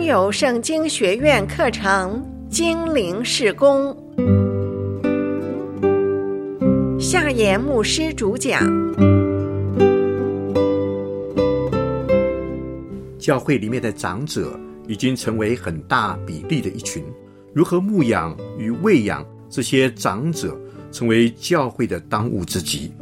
有圣经学院课程精灵事工，夏言牧师主讲。 教会里面的长者已经成为很大比例的一群，如何牧养与喂养这些长者，成为教会的当务之急。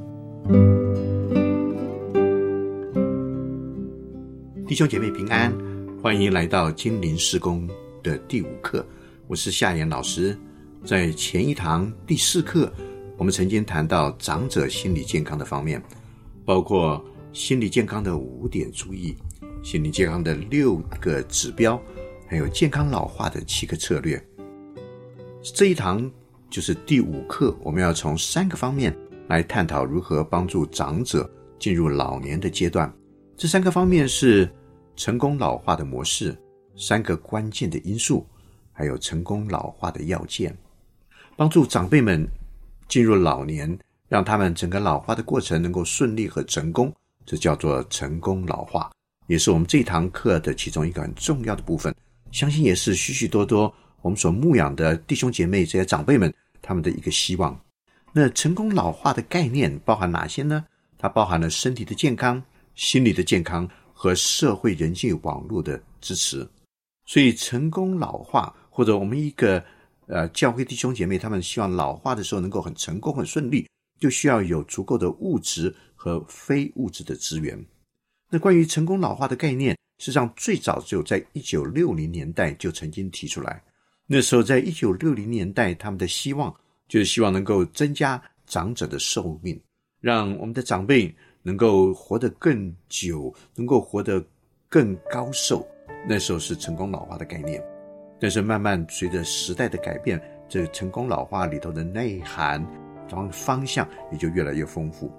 弟兄姐妹平安，欢迎来到精灵事工的第5课，我是夏言老师。在前一堂第4课，我们曾经谈到长者心理健康的方面，包括心理健康的5点注意，心理健康的6个指标，还有健康老化的7个策略。这一堂就是第5课，我们要从3个方面来探讨如何帮助长者进入老年的阶段。这3个方面是成功老化的模式、3个关键的因素，还有成功老化的要件。帮助长辈们进入老年，让他们整个老化的过程能够顺利和成功，这叫做成功老化，也是我们这堂课的其中一个很重要的部分，相信也是许许多多我们所牧养的弟兄姐妹这些长辈们他们的一个希望。那成功老化的概念包含哪些呢？它包含了身体的健康、心理的健康和社会人际网络的支持。所以成功老化，或者我们一个教会弟兄姐妹他们希望老化的时候能够很成功很顺利，就需要有足够的物质和非物质的资源。那关于成功老化的概念，事实上最早只有在1960年代就曾经提出来。那时候在1960年代，他们的希望就是希望能够增加长者的寿命，让我们的长辈能够活得更久，能够活得更高寿。那时候是成功老化的概念。但是慢慢随着时代的改变，这成功老化里头的内涵方向也就越来越丰富。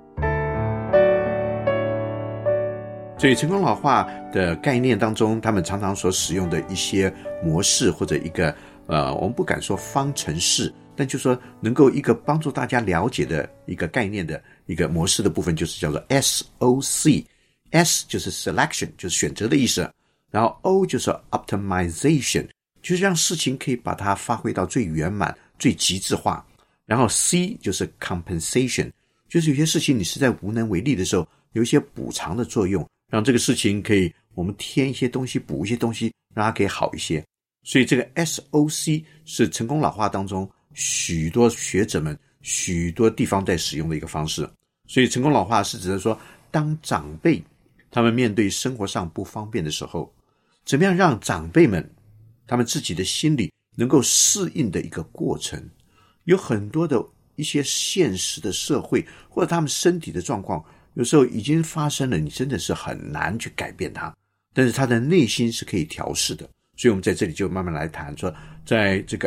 所以成功老化的概念当中，他们常常所使用的一些模式，或者一个我们不敢说方程式，但就是说能够一个帮助大家了解的一个概念的一个模式的部分，就是叫做 SOC。 S 就是 selection， 就是选择的意思，然后 O 就是 optimization， 就是让事情可以把它发挥到最圆满最极致化，然后 C 就是 compensation， 就是有些事情你实在无能为力的时候，有一些补偿的作用，让这个事情可以我们添一些东西，补一些东西，让它可以好一些。所以这个 SOC 是成功老化当中许多学者们许多地方在使用的一个方式。所以成功老化是指的说，当长辈他们面对生活上不方便的时候，怎么样让长辈们他们自己的心理能够适应的一个过程。有很多的一些现实的社会或者他们身体的状况，有时候已经发生了，你真的是很难去改变它，但是他的内心是可以调试的。所以我们在这里就慢慢来谈说，在这个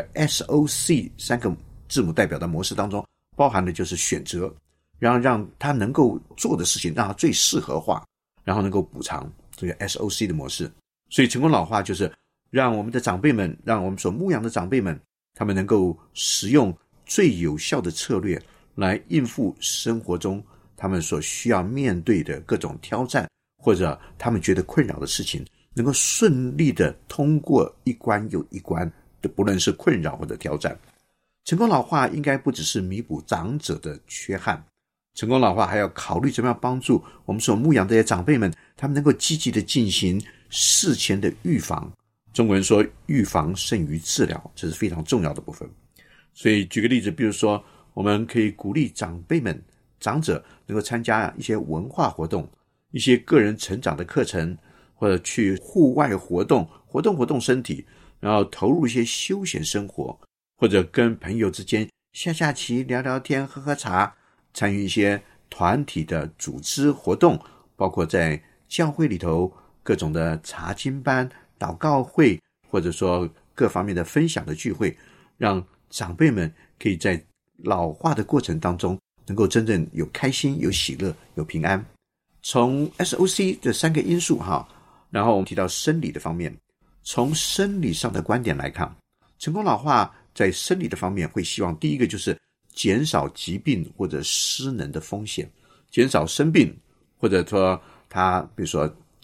SOC 3个字母代表的模式当中，包含的就是选择，然后让他能够做的事情让他最适合化，然后能够补偿，这个 SOC 的模式。所以成功老化就是让我们的长辈们，让我们所牧养的长辈们，他们能够使用最有效的策略来应付生活中他们所需要面对的各种挑战，或者他们觉得困扰的事情，能够顺利的通过一关又一关的，不论是困扰或者挑战。成功老化应该不只是弥补长者的缺憾，成功老化还要考虑怎么样帮助我们所牧养这些长辈们，他们能够积极的进行事前的预防。中国人说预防胜于治疗，这是非常重要的部分。所以举个例子，比如说我们可以鼓励长辈们长者能够参加一些文化活动，一些个人成长的课程，或者去户外活动身体，然后投入一些休闲生活，或者跟朋友之间下棋聊聊天喝喝茶，参与一些团体的组织活动，包括在教会里头各种的查经班、祷告会，或者说各方面的分享的聚会，让长辈们可以在老化的过程当中能够真正有开心、有喜乐、有平安。从 SOC 的3个因素然后我们提到生理的方面，从生理上的观点来看，成功老化在生理的方面会希望第一个就是减少疾病或者失能的风险，减少生病，或者说他比如说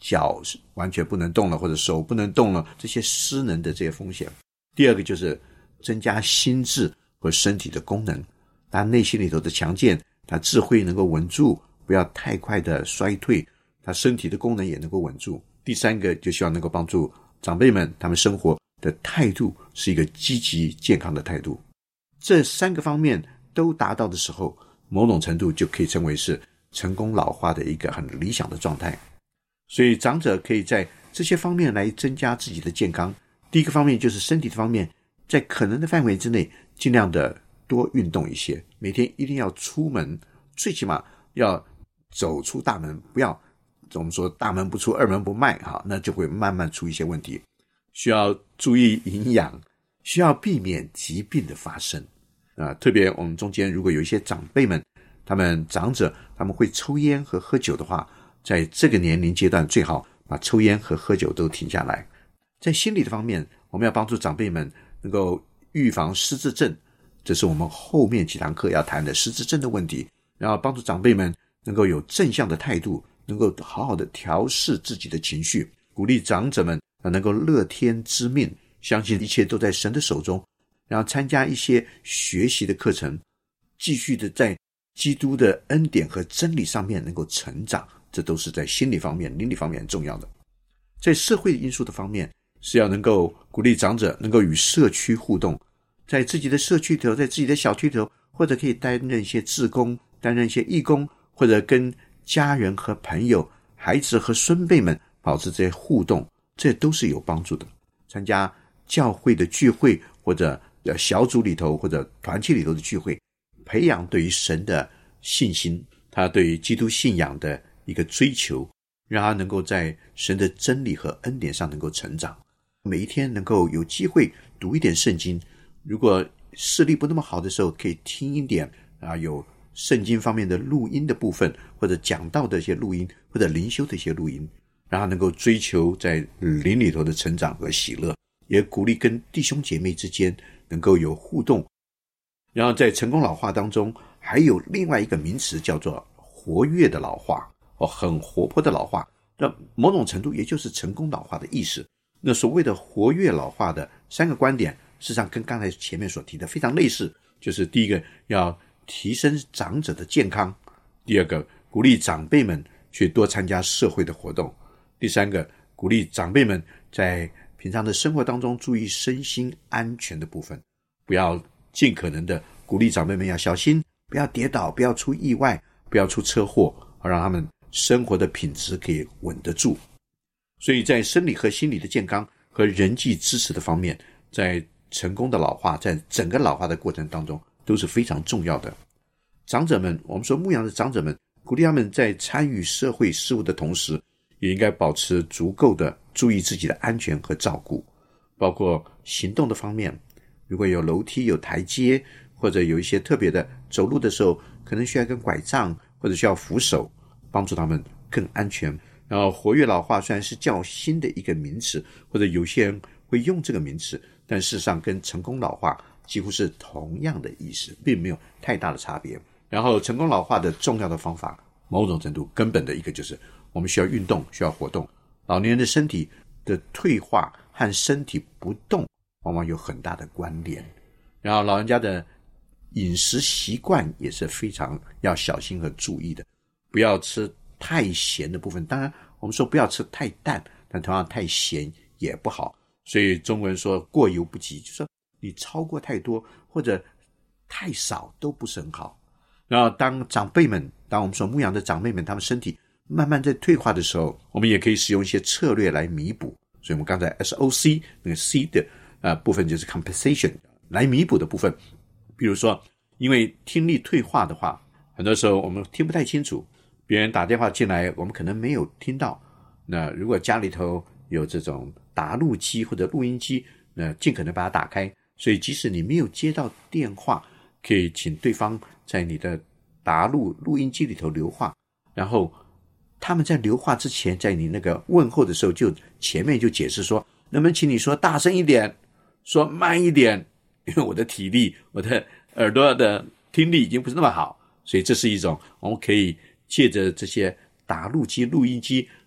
脚完全不能动了，或者手不能动了，这些失能的这些风险。第二个就是增加心智和身体的功能，他内心里头的强健，他智慧能够稳住，不要太快的衰退，他身体的功能也能够稳住。第三个就希望能够帮助长辈们他们生活的态度是一个积极健康的态度。这三个方面都达到的时候，某种程度就可以称为是成功老化的一个很理想的状态。所以长者可以在这些方面来增加自己的健康。第一个方面就是身体的方面，在可能的范围之内尽量的多运动一些，每天一定要出门，最起码要走出大门，不要我们说大门不出二门不迈，那就会慢慢出一些问题。需要注意营养，需要避免疾病的发生。特别我们中间如果有一些长辈们，他们长者他们会抽烟和喝酒的话，在这个年龄阶段最好把抽烟和喝酒都停下来。在心理的方面，我们要帮助长辈们能够预防失智症，这是我们后面几堂课要谈的失智症的问题，然后帮助长辈们能够有正向的态度，能够好好的调试自己的情绪，鼓励长者们能够乐天知命，相信一切都在神的手中，然后参加一些学习的课程，继续的在基督的恩典和真理上面能够成长，这都是在心理方面灵理方面很重要的。在社会因素的方面，是要能够鼓励长者能够与社区互动，在自己的社区头，在自己的小区头，或者可以担任一些志工，担任一些义工，或者跟家人和朋友孩子和孙辈们保持这些互动，这都是有帮助的。参加教会的聚会，或者小组里头或者团体里头的聚会，培养对于神的信心，他对于基督信仰的一个追求，让他能够在神的真理和恩典上能够成长。每一天能够有机会读一点圣经，如果视力不那么好的时候，可以听一点有圣经方面的录音的部分，或者讲道的一些录音，或者灵修的一些录音，让他能够追求在灵里头的成长和喜乐，也鼓励跟弟兄姐妹之间能够有互动。然后在成功老化当中，还有另外一个名词叫做活跃的老化，很活泼的老化，那某种程度也就是成功老化的意思。那所谓的活跃老化的三个观点，事实上跟刚才前面所提的非常类似，就是第一个要提升长者的健康，第二个鼓励长辈们去多参加社会的活动，第三个鼓励长辈们在平常的生活当中注意身心安全的部分，不要尽可能的鼓励长辈们要小心，不要跌倒，不要出意外，不要出车祸，让他们生活的品质可以稳得住。所以在生理和心理的健康和人际支持的方面，在成功的老化，在整个老化的过程当中都是非常重要的。长者们，我们说牧养的长者们，鼓励他们在参与社会事务的同时，也应该保持足够的注意自己的安全和照顾，包括行动的方面，如果有楼梯有台阶，或者有一些特别的走路的时候可能需要一根拐杖，或者需要扶手，帮助他们更安全。然后活跃老化虽然是较新的一个名词，或者有些人会用这个名词，但事实上跟成功老化几乎是同样的意思，并没有太大的差别。然后成功老化的重要的方法，某种程度根本的一个就是我们需要运动，需要活动。老年人的身体的退化和身体不动往往有很大的关联，然后老人家的饮食习惯也是非常要小心和注意的，不要吃太咸的部分，当然我们说不要吃太淡，但同样太咸也不好，所以中国人说过犹不及，就是说你超过太多或者太少都不是很好。然后当长辈们，当我们说牧养的长辈们他们身体慢慢在退化的时候，我们也可以使用一些策略来弥补。所以我们刚才 SOC 那个 C 的部分就是 compensation 来弥补的部分。比如说因为听力退化的话，很多时候我们听不太清楚，别人打电话进来我们可能没有听到，那如果家里头有这种打录机或者录音机，那尽可能把它打开，所以即使你没有接到电话，可以请对方在你的录音机里头留话，然后他们在留话之前，在你那个问候的时候就前面就解释说，能不能请你说大声一点，说慢一点，因为我的体力我的耳朵的听力已经不是那么好，所以这是一种我们可以借着这些打录机录音机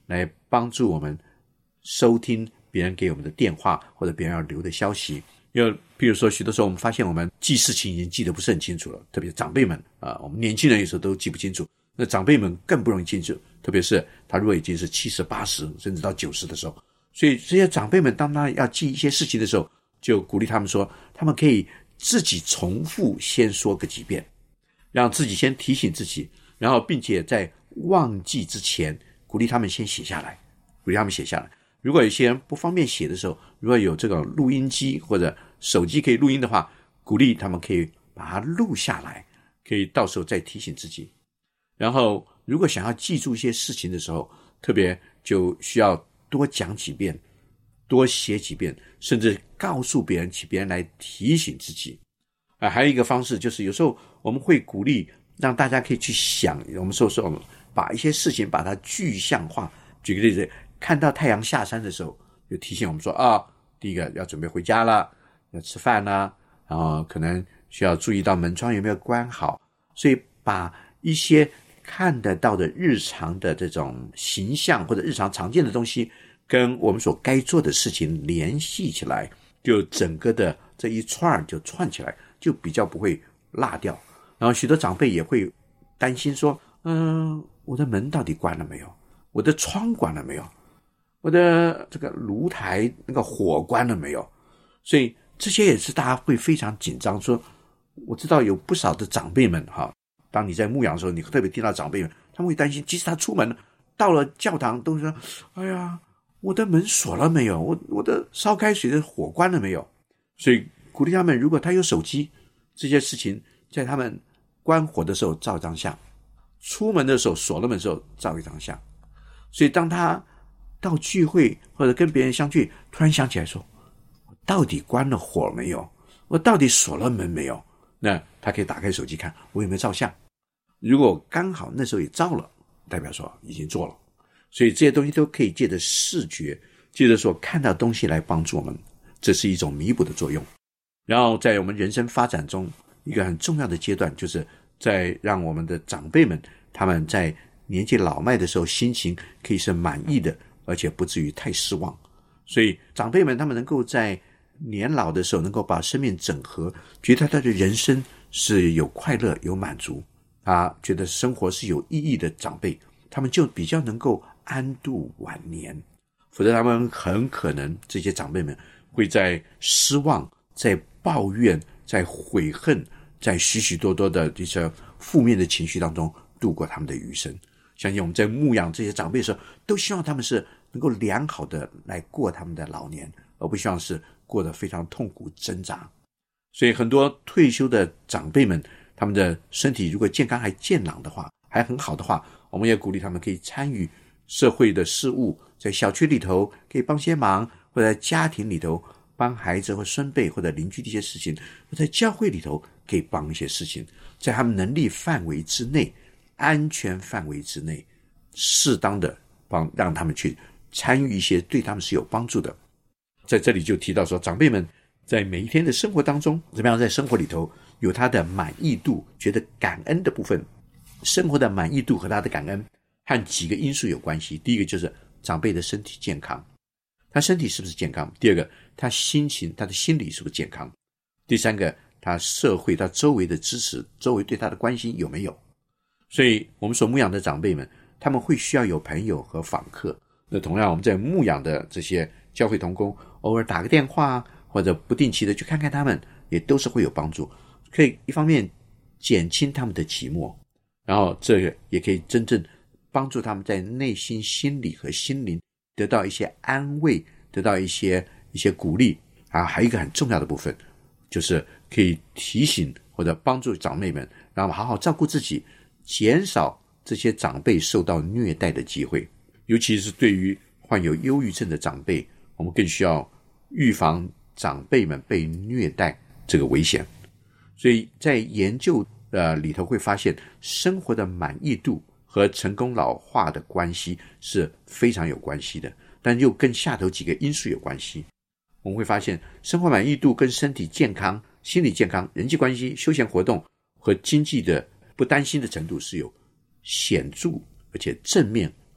来帮助我们收听别人给我们的电话或者别人要留的消息。因为比如说许多时候我们发现我们记事情已经记得不是很清楚了，特别是长辈们我们年轻人有时候都记不清楚，那长辈们更不容易记住，特别是他如果已经是70、80甚至到90的时候。所以这些长辈们当他要记一些事情的时候，就鼓励他们说，他们可以自己重复先说个几遍，让自己先提醒自己，然后并且在忘记之前鼓励他们先写下来，鼓励他们写下来。如果有些人不方便写的时候，如果有这个录音机或者手机可以录音的话，鼓励他们可以把它录下来，可以到时候再提醒自己。然后如果想要记住一些事情的时候，特别就需要多讲几遍，多写几遍，甚至告诉别人，请别人来提醒自己。还有一个方式就是有时候我们会鼓励让大家可以去想，我们说我们把一些事情把它具象化。举个例子，看到太阳下山的时候，就提醒我们说第一个要准备回家了，要吃饭了，然后可能需要注意到门窗有没有关好。所以把一些看得到的日常的这种形象或者日常常见的东西跟我们所该做的事情联系起来，就整个的这一串就串起来，就比较不会落掉。然后许多长辈也会担心说我的门到底关了没有，我的窗关了没有，我的这个炉台那个火关了没有。所以这些也是大家会非常紧张。说我知道有不少的长辈们当你在牧养的时候，你特别听到长辈们他们会担心，即使他出门到了教堂都说哎呀，我的门锁了没有，我的烧开水的火关了没有。所以鼓励他们，如果他有手机，这些事情在他们关火的时候照一张相，出门的时候锁了门的时候照一张相。所以当他到聚会或者跟别人相聚，突然想起来说，我到底关了火没有，我到底锁了门没有，那他可以打开手机看我有没有照相。如果刚好那时候也照了，代表说已经做了。所以这些东西都可以借着视觉，借着说看到东西来帮助我们，这是一种弥补的作用。然后在我们人生发展中，一个很重要的阶段，就是在让我们的长辈们他们在年纪老迈的时候，心情可以是满意的，而且不至于太失望。所以长辈们他们能够在年老的时候能够把生命整合，觉得他的人生是有快乐有满足，他觉得生活是有意义的长辈，他们就比较能够安度晚年。否则他们很可能这些长辈们会在失望，在抱怨，在悔恨，在许许多多的这些负面的情绪当中度过他们的余生。相信我们在牧养这些长辈的时候，都希望他们是能够良好的来过他们的老年，而不希望是过得非常痛苦挣扎。所以很多退休的长辈们，他们的身体如果健康还健朗的话，还很好的话，我们也鼓励他们可以参与社会的事务，在小区里头可以帮些忙，或者在家庭里头帮孩子或孙辈或者邻居的一些事情，或在教会里头可以帮一些事情，在他们能力范围之内，安全范围之内，适当的让他们去参与一些对他们是有帮助的。在这里就提到说，长辈们在每一天的生活当中，怎么样在生活里头有他的满意度，觉得感恩的部分。生活的满意度和他的感恩和几个因素有关系。第一个就是长辈的身体健康，他身体是不是健康？第二个，他心情，他的心理是不是健康？第三个，他社会，他周围的支持，周围对他的关心有没有？所以我们所牧养的长辈们，他们会需要有朋友和访客。那同样我们在牧养的这些教会同工，偶尔打个电话或者不定期的去看看他们，也都是会有帮助，可以一方面减轻他们的寂寞，然后这个也可以真正帮助他们在内心心理和心灵得到一些安慰，得到一些鼓励还有一个很重要的部分，就是可以提醒或者帮助长辈们，让我们好好照顾自己，减少这些长辈受到虐待的机会。尤其是对于患有忧郁症的长辈，我们更需要预防长辈们被虐待这个危险。所以在研究里头会发现，生活的满意度和成功老化的关系是非常有关系的，但又跟下头几个因素有关系。我们会发现，生活满意度跟身体健康、心理健康、人际关系、休闲活动和经济的不担心的程度是有显著而且正面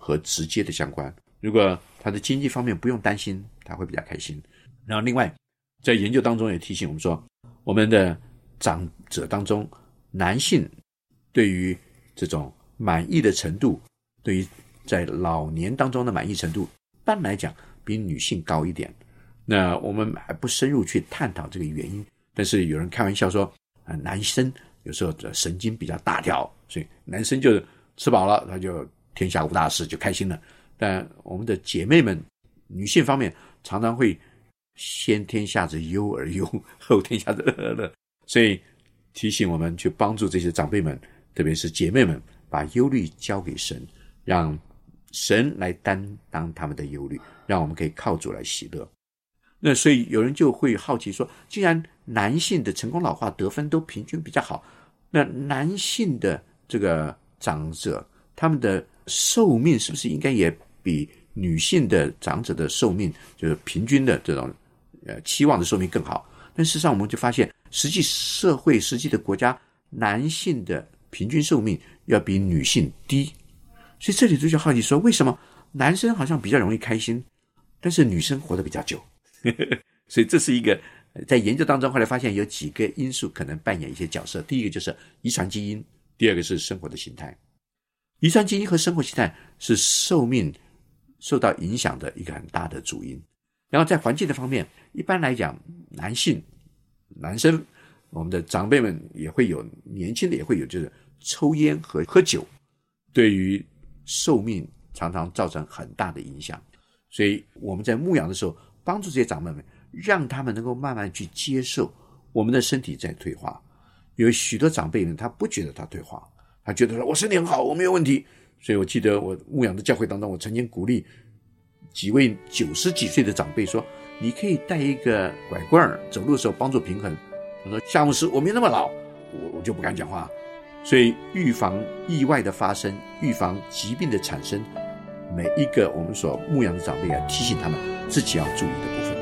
和直接的相关。如果他的经济方面不用担心，他会比较开心。然后另外在研究当中也提醒我们说，我们的长者当中，男性对于这种满意的程度，对于在老年当中的满意程度，一般来讲比女性高一点。那我们还不深入去探讨这个原因，但是有人开玩笑说，男生有时候神经比较大条，所以男生就吃饱了他就天下无大事，就开心了。但我们的姐妹们，女性方面常常会先天下之忧而忧，后天下之乐而乐，所以提醒我们去帮助这些长辈们，特别是姐妹们，把忧虑交给神，让神来担当他们的忧虑，让我们可以靠主来喜乐。那所以有人就会好奇说，既然男性的成功老化得分都平均比较好，那男性的这个长者他们的寿命是不是应该也比女性的长者的寿命就是平均的这种期望的寿命更好？但事实上我们就发现，实际社会实际的国家，男性的平均寿命要比女性低。所以这里就好奇说，为什么男生好像比较容易开心，但是女生活得比较久？所以这是一个在研究当中后来发现有几个因素可能扮演一些角色。第一个就是遗传基因，第二个是生活的形态。遗传基因和生活形态是寿命受到影响的一个很大的主因。然后在环境的方面，一般来讲男生我们的长辈们也会有，年轻的也会有，就是抽烟和喝酒对于寿命常常造成很大的影响。所以我们在牧养的时候，帮助这些长辈们，让他们能够慢慢去接受我们的身体在退化。有许多长辈呢，他不觉得他退化，他觉得说我身体很好，我没有问题。所以我记得我牧养的教会当中，我曾经鼓励几位90几岁的长辈说，你可以带一个拐棍走路的时候帮助平衡。他说夏牧师，我没那么老，我就不敢讲话。所以预防意外的发生，预防疾病的产生，每一个我们所牧养的长辈提醒他们自己要注意的部分。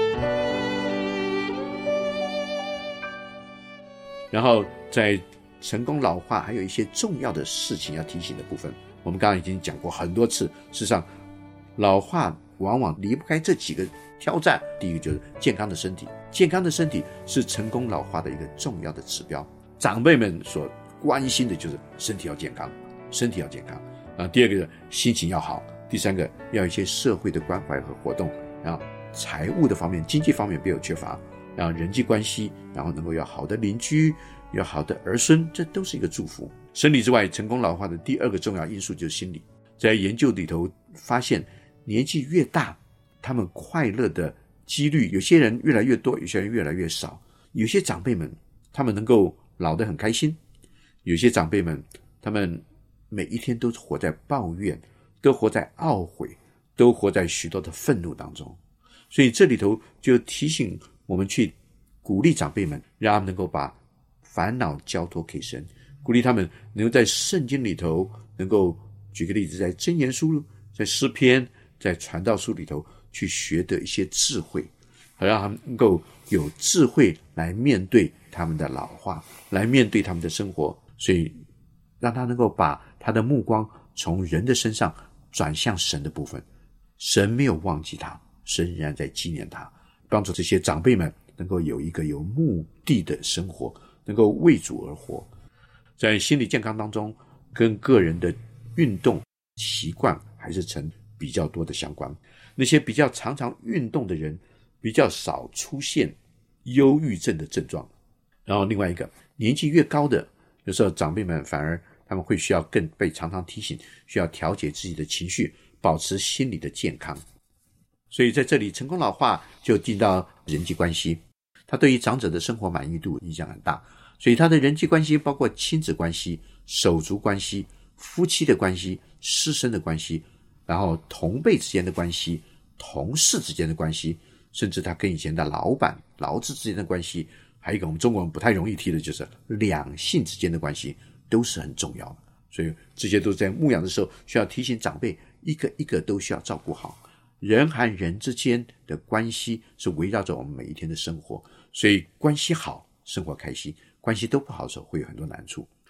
然后在成功老化还有一些重要的事情要提醒的部分，我们刚刚已经讲过很多次。事实上老化往往离不开这几个挑战。第一个就是健康的身体，健康的身体是成功老化的一个重要的指标。长辈们所关心的就是身体要健康，身体要健康。第二个心情要好，第三个要有一些社会的关怀和活动，然后财务的方面，经济方面不要缺乏，然后人际关系，然后能够有好的邻居，有好的儿孙，这都是一个祝福。生理之外，成功老化的第二个重要因素就是心理。在研究里头发现，年纪越大，他们快乐的几率，有些人越来越多，有些人越来越少。有些长辈们他们能够老得很开心，有些长辈们他们每一天都活在抱怨，都活在懊悔，都活在许多的愤怒当中。所以这里头就提醒我们去鼓励长辈们，让他们能够把烦恼交托给神，鼓励他们能够在圣经里头，能够举个例子，在箴言书，在诗篇，在传道书里头去学得一些智慧，让他们能够有智慧来面对他们的老化，来面对他们的生活。所以让他能够把他的目光从人的身上转向神的部分。神没有忘记他，神仍然在纪念他，帮助这些长辈们能够有一个有目的的生活，能够为主而活。在心理健康当中，跟个人的运动习惯还是成比较多的相关。那些比较常常运动的人，比较少出现忧郁症的症状。然后另外一个，年纪越高的，有时候长辈们反而他们会需要更被常常提醒，需要调节自己的情绪，保持心理的健康。所以在这里，成功老化就进到人际关系，它对于长者的生活满意度影响很大。所以他的人际关系包括亲子关系、手足关系、夫妻的关系、师生的关系，然后同辈之间的关系、同事之间的关系，甚至他跟以前的老板、劳资之间的关系，还有一个我们中国人不太容易提的，就是两性之间的关系，都是很重要的。所以这些都在牧养的时候需要提醒长辈，一个一个都需要照顾好。人和人之间的关系是围绕着我们每一天的生活，所以关系好，生活开心；关系都不好的时候，会有很多难处。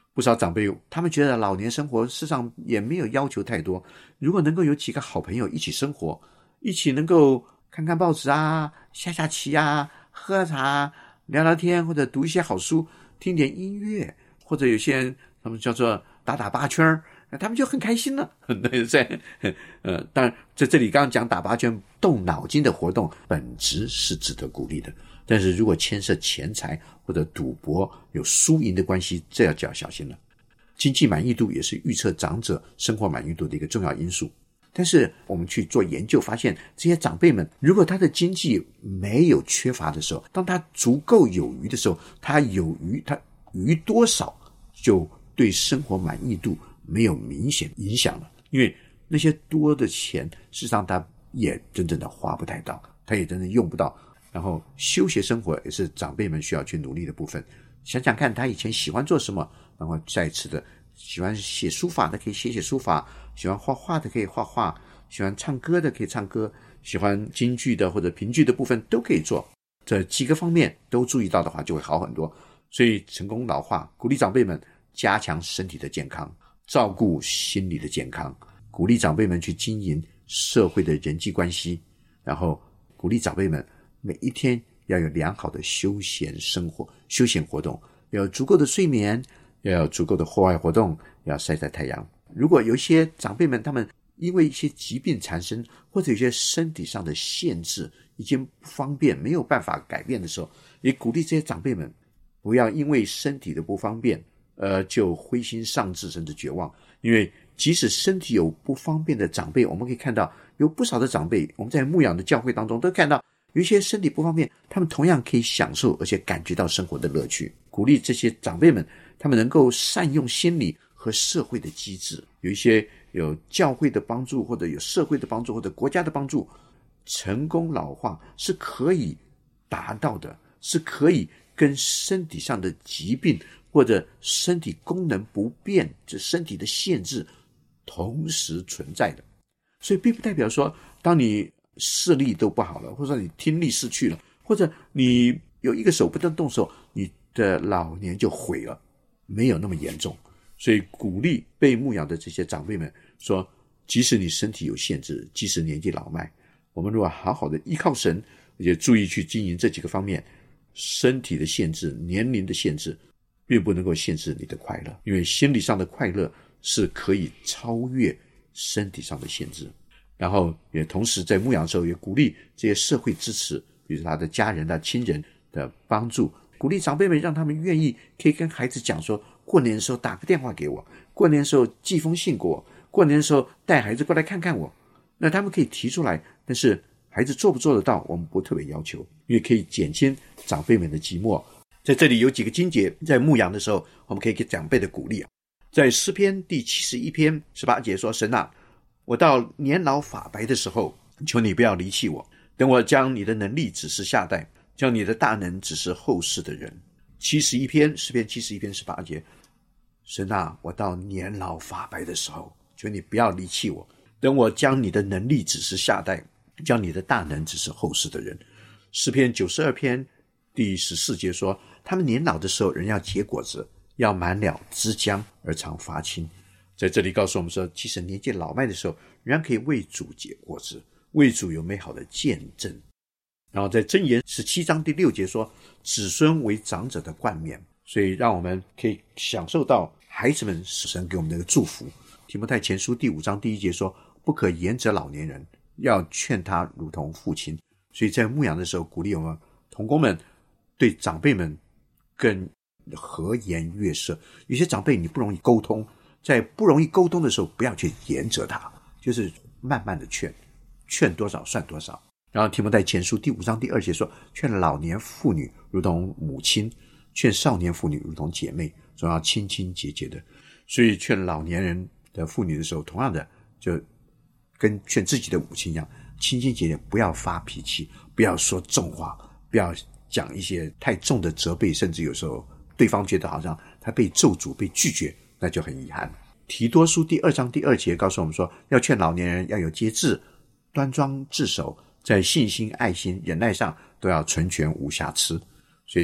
不少长辈他们觉得老年生活事实上也没有要求太多，如果能够有几个好朋友一起生活，一起能够看看报纸啊，下下棋啊，喝茶，聊聊天，或者读一些好书，听点音乐，或者有些人他们叫做打打八圈，他们就很开心了。当然在这里刚刚讲打八圈动脑筋的活动本质是值得鼓励的，但是如果牵涉钱财或者赌博有输赢的关系，这就要小心了。经济满意度也是预测长者生活满意度的一个重要因素，但是我们去做研究发现，这些长辈们如果他的经济没有缺乏的时候，当他足够有余的时候，他余多少就对生活满意度没有明显影响了，因为那些多的钱事实上他也真正的花不太到，他也真正用不到。然后休闲生活也是长辈们需要去努力的部分，想想看他以前喜欢做什么，然后再次的喜欢写书法的可以写写书法，喜欢画画的可以画画，喜欢唱歌的可以唱歌，喜欢京剧的或者评剧的部分都可以做，这几个方面都注意到的话就会好很多。所以成功老化鼓励长辈们加强身体的健康，照顾心理的健康，鼓励长辈们去经营社会的人际关系，然后鼓励长辈们每一天要有良好的休闲生活、休闲活动，要有足够的睡眠，要有足够的户外活动，要晒晒太阳。如果有一些长辈们他们因为一些疾病缠身，或者有些身体上的限制已经不方便没有办法改变的时候，也鼓励这些长辈们不要因为身体的不方便就灰心丧志甚至绝望。因为即使身体有不方便的长辈，我们可以看到有不少的长辈，我们在牧养的教会当中都看到有一些身体不方便，他们同样可以享受而且感觉到生活的乐趣。鼓励这些长辈们他们能够善用心理和社会的机制，有一些有教会的帮助，或者有社会的帮助，或者国家的帮助，成功老化是可以达到的，是可以跟身体上的疾病或者身体功能不便，这身体的限制同时存在的。所以并不代表说当你视力都不好了，或者你听力失去了，或者你有一个手不能动手，你的老年就毁了，没有那么严重。所以鼓励被牧养的这些长辈们说，即使你身体有限制，即使年纪老迈，我们如果好好的依靠神，而且注意去经营这几个方面，身体的限制、年龄的限制并不能够限制你的快乐，因为心理上的快乐是可以超越身体上的限制。然后也同时在牧养的时候也鼓励这些社会支持，比如他的家人、他亲人的帮助，鼓励长辈们让他们愿意可以跟孩子讲说，过年的时候打个电话给我，过年的时候寄封信给我，过年的时候带孩子过来看看我。那他们可以提出来，但是孩子做不做得到我们不特别要求，因为可以减轻长辈们的寂寞。在这里有几个经节，在牧养的时候我们可以给长辈的鼓励。在诗篇第71篇18节说，神啊，我到年老发白的时候，求你不要离弃我，等我将你的能力指示下代，将你的大能指示后世的人。诗篇71篇18节，神啊，我到年老发白的时候，求你不要离弃我，等我将你的能力指示下代，将你的大能指示后世的人。诗篇92篇第14节说，他们年老的时候人要结果子，要满了枝浆而常发青。在这里告诉我们说，即使年纪老迈的时候，仍然可以为主结果子，为主有美好的见证。然后在箴言17章第6节说，子孙为长者的冠冕。所以让我们可以享受到孩子们神给我们的祝福。提摩太前书第5章第1节说，不可言责老年人，要劝他如同父亲。所以在牧养的时候鼓励我们同工们对长辈们更和颜悦色。有些长辈你不容易沟通，在不容易沟通的时候不要去言责他，就是慢慢的劝多少算多少。然后提摩太前书第5章第2节说，劝老年妇女如同母亲，劝少年妇女如同姐妹，总要亲亲节节的。所以劝老年人的妇女的时候，同样的就跟劝自己的母亲一样，亲亲节节，不要发脾气，不要说重话，不要讲一些太重的责备，甚至有时候对方觉得好像他被咒诅被拒绝，那就很遗憾。提多书第2章第2节告诉我们说，要劝老年人要有节制，端庄自守，在信心、爱心、忍耐上都要纯全无瑕疵。所以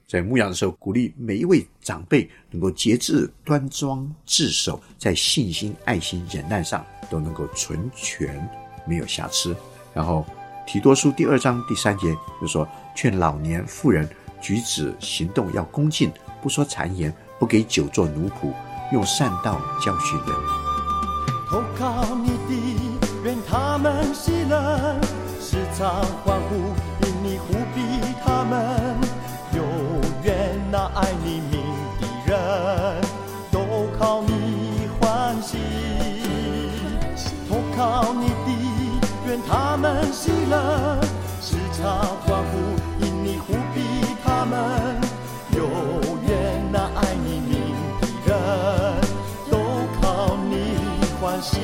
在牧养的时候，鼓励每一位长辈能够节制、端庄、自守，在信心、爱心、忍耐上都能够纯全，没有瑕疵。然后提多书第2章第3节就说，劝老年妇人举止行动要恭敬，不说谗言，不给酒做奴仆，用善道教训人。 投靠你的，愿他们喜乐，时常欢呼，因你护庇他们。有愿那爱你名的人，都靠你欢喜。投靠你的，愿他们喜乐，时常欢呼，因你护庇他们。有愿那爱你名的人，都靠你欢喜。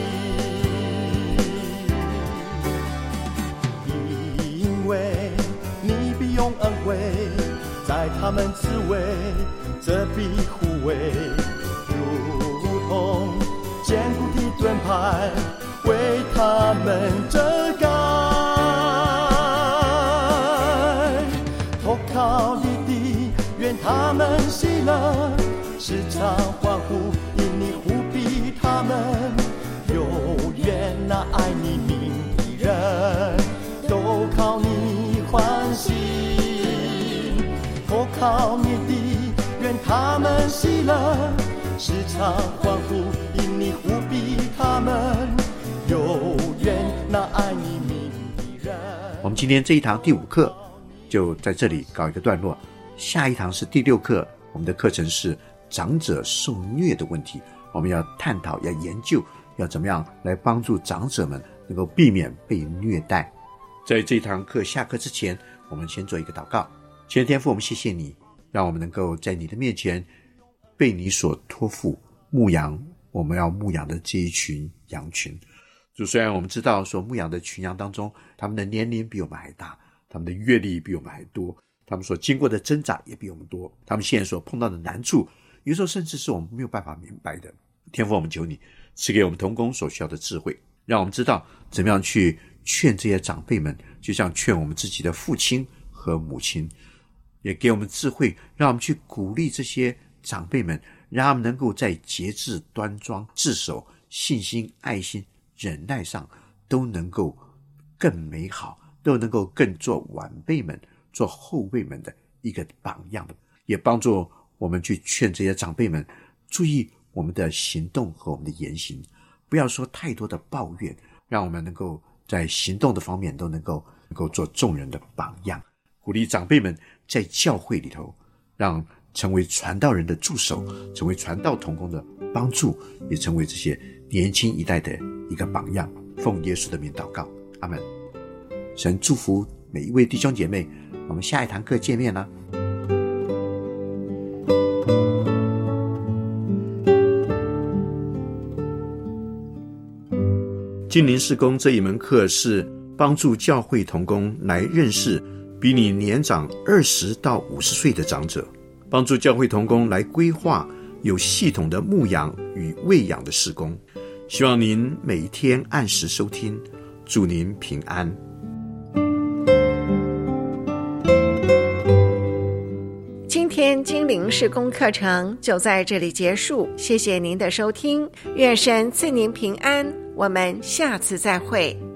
因为你必用恩惠在他们滋味，这必护卫，如同坚固的盾牌，为他们遮盖。投靠你的，愿他们喜乐，时常欢呼，因你护庇他们。有愿那爱你名的人，都靠你欢喜。投靠你的，愿他们喜乐，时常欢呼，因你护庇他们。有愿那爱你名的人。 我们今天这一堂第5课就在这里告一个段落，下一堂是第6课，我们的课程是长者受虐的问题，我们要探讨，要研究，要怎么样来帮助长者们能够避免被虐待。在这堂课下课之前，我们先做一个祷告。亲爱的天父，我们谢谢你，让我们能够在你的面前被你所托付牧养我们要牧养的这一群羊群。主，虽然我们知道说牧养的群羊当中，他们的年龄比我们还大，他们的阅历比我们还多，他们所经过的挣扎也比我们多，他们现在所碰到的难处有时候甚至是我们没有办法明白的。天父，我们求你赐给我们同工所需要的智慧，让我们知道怎么样去劝这些长辈们，就像劝我们自己的父亲和母亲，也给我们智慧，让我们去鼓励这些长辈们，让他们能够在节制、端庄、自守、信心、爱心、忍耐上都能够更美好，都能够更做晚辈们、做后辈们的一个榜样的，也帮助我们去劝这些长辈们注意我们的行动和我们的言行，不要说太多的抱怨，让我们能够在行动的方面都能够做众人的榜样，鼓励长辈们在教会里头让成为传道人的助手，成为传道同工的帮助，也成为这些年轻一代的一个榜样。奉耶稣的名祷告，阿们。神祝福每一位弟兄姐妹，我们下一堂课见面啦。精灵事工这一门课是帮助教会同工来认识比你年长20到50岁的长者，帮助教会同工来规划有系统的牧养与喂养的事工。希望您每一天按时收听，祝您平安。 今天精灵事工课程就在这里结束，谢谢您的收听，愿神赐您平安，我们下次再会。